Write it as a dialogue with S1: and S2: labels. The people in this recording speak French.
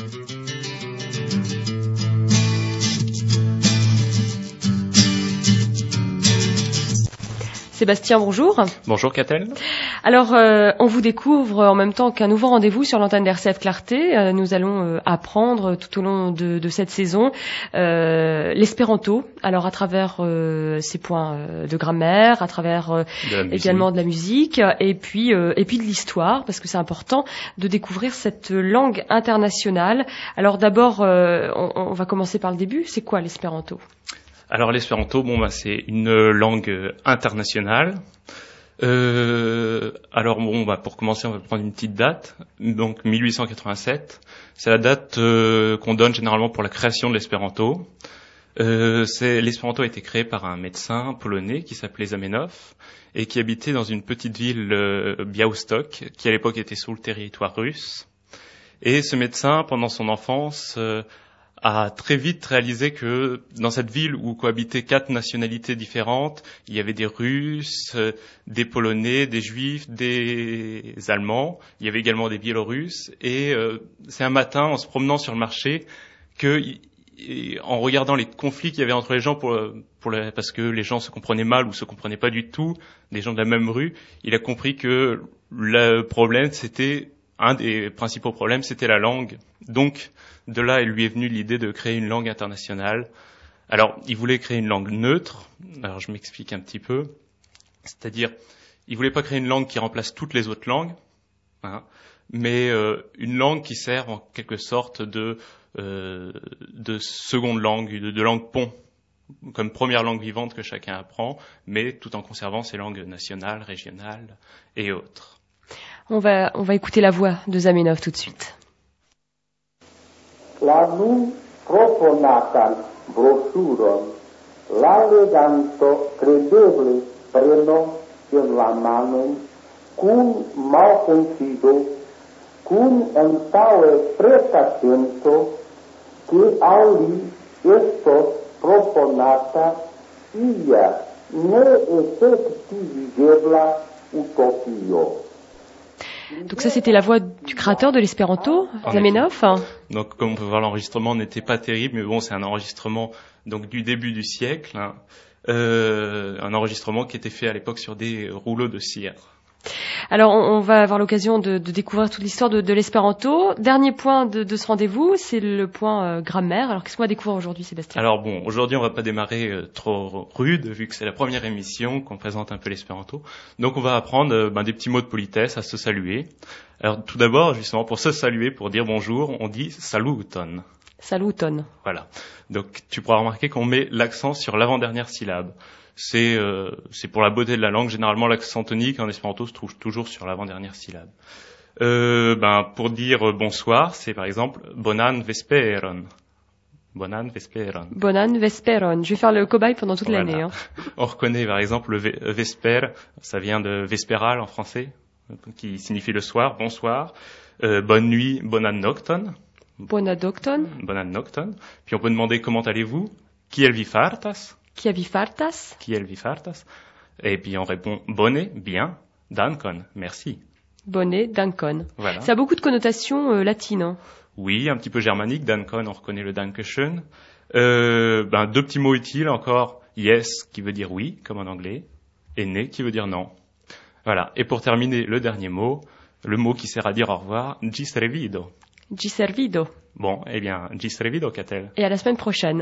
S1: Sébastien, bonjour.
S2: Bonjour Catel.
S1: Alors, on vous découvre en même temps qu'un nouveau rendez-vous sur l'antenne d'RCF Clarté. Nous allons apprendre tout au long de cette saison l'espéranto. Alors, à travers ces points de grammaire, à travers également de la musique, et puis de l'histoire, parce que c'est important de découvrir cette langue internationale. Alors, d'abord, on va commencer par le début. C'est quoi l'espéranto ?
S2: Alors l'espéranto, c'est une langue internationale. Pour commencer, on va prendre une petite date. Donc 1887, c'est la date qu'on donne généralement pour la création de l'espéranto. L'espéranto a été créé par un médecin polonais qui s'appelait Zamenhof et qui habitait dans une petite ville Białystok, qui à l'époque était sous le territoire russe. Et ce médecin, pendant son enfance, a très vite réalisé que dans cette ville où cohabitaient 4 nationalités différentes, il y avait des Russes, des Polonais, des Juifs, des Allemands, il y avait également des Biélorusses, et c'est un matin, en se promenant sur le marché, en regardant les conflits qu'il y avait entre les gens parce que les gens se comprenaient mal ou se comprenaient pas du tout, des gens de la même rue, il a compris que un des principaux problèmes, c'était la langue. Donc, de là, il lui est venu l'idée de créer une langue internationale. Alors, il voulait créer une langue neutre. Alors, je m'explique un petit peu. C'est-à-dire, il voulait pas créer une langue qui remplace toutes les autres langues, mais une langue qui sert en quelque sorte de seconde langue, de langue pont, comme première langue vivante que chacun apprend, mais tout en conservant ses langues nationales, régionales et autres.
S1: On va écouter la voix de Zamenhof tout de suite.
S3: La nun proponatan brosuron la leganto credeble preno in la manon cum malconfido, cum antaue pretatiento que auli estos proponata ia ne effectivigebla utopio.
S1: Donc ça, c'était la voix du créateur de l'espéranto, Zamenhof.
S2: Donc, comme on peut voir, l'enregistrement n'était pas terrible, mais bon, c'est un enregistrement donc du début du siècle, un enregistrement qui était fait à l'époque sur des rouleaux de cire.
S1: Alors, on va avoir l'occasion de découvrir toute l'histoire de l'espéranto. Dernier point de ce rendez-vous, c'est le point grammaire. Alors, qu'est-ce qu'on va découvrir aujourd'hui, Sébastien ?
S2: Alors aujourd'hui, on va pas démarrer trop rude, vu que c'est la première émission qu'on présente un peu l'espéranto. Donc, on va apprendre des petits mots de politesse à se saluer. Alors, tout d'abord, justement, pour se saluer, pour dire bonjour, on dit saluton.
S1: Saluton.
S2: Voilà. Donc, tu pourras remarquer qu'on met l'accent sur l'avant-dernière syllabe. C'est pour la beauté de la langue. Généralement, l'accent tonique en espéranto se trouve toujours sur l'avant-dernière syllabe. Pour dire bonsoir, c'est par exemple bonan vesperon. Bonan vesperon.
S1: Bonan vesperon. Je vais faire le cobaye pendant toute l'année.
S2: On reconnaît par exemple le vesper, ça vient de vesperal en français, qui signifie le soir, bonsoir. Bonne nuit, bonan nocton.
S1: Bonan nocton.
S2: Bonan nocton. Puis on peut demander comment allez-vous? Kiel vi fartas?
S1: Kiel vi fartas?
S2: Kiel vi fartas? Et puis on répond bonne, bien, dankon, merci.
S1: Bonne, dankon.
S2: Voilà.
S1: Ça a beaucoup de connotations latines.
S2: Oui, un petit peu germanique. Dankon, on reconnaît le Dankeschön. 2 petits mots utiles encore. Yes, qui veut dire oui, comme en anglais. Et ne, qui veut dire non. Voilà. Et pour terminer, le dernier mot, le mot qui sert à dire au revoir, gis revido.
S1: Gis revido.
S2: Bon, gis revido, Catel.
S1: Et à la semaine prochaine.